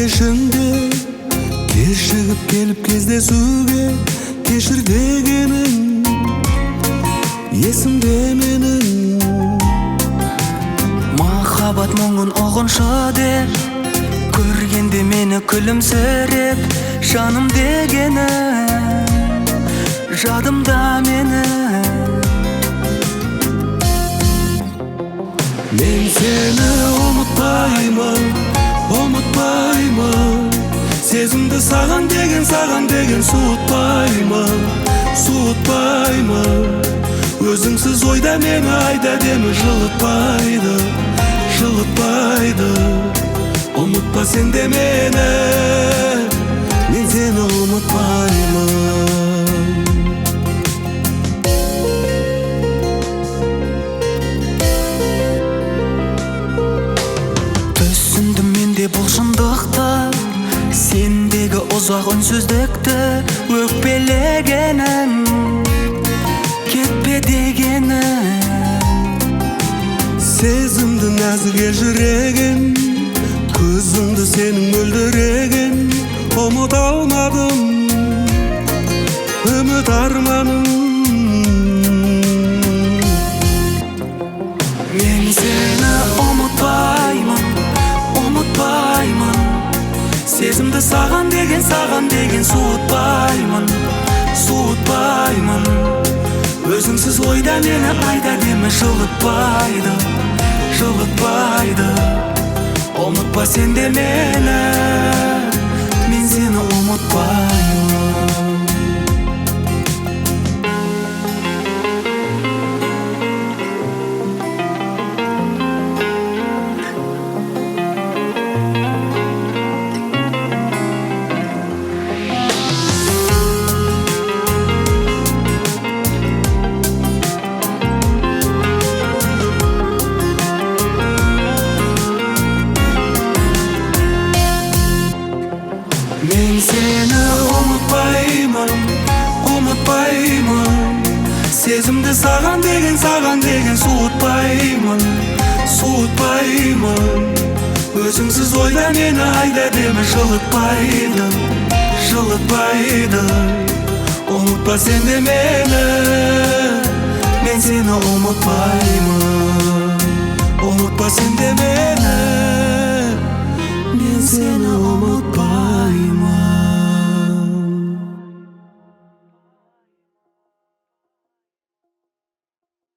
кешіңде кешігіп келіп кездесуге кешір дегенің есімде менің. Махаббат мұңын ұғыншы деп көргенде мені күлімсіреп жаным дегені жадымда мені. Мен сені ұмытпаймын, ұмытпаймын. Сезімді саған деген суытпаймын, суытпаймын. Өзіңсіз ойда мені айда демі жылытпайды, жылытпайды. Ұмытпа сен де мені, мен сені ұмытпаймын. Түсіндім менде бұл шындықты, сендегі ұзақ үнсіздікті. Өкпелегенің кетпе дегені, сезімді нәзіге жүрегін, көзімді сенің мөлдіреген. Ұмыт алмадым үміт арманым. мен сені ұмытпаймын, ұмытпаймын. Сезімді саған деген суытпаймын, суытпаймын. Өзіңсіз ойда мені айда демі жылытпайды, жылытпайды. Ұмытпа сен де мені, мен сені ұмытпаймын. Мен сені ұмытпаймын, ұмытпаймын. Сезімді саған деген суытпаймын, суытпаймын. Өзіңсіз ойда мені айда демі жылытпайды, жылытпайды. Ұмытпа сен де мені, мен сені ұмытпаймын. Ұмытпа сен де мені.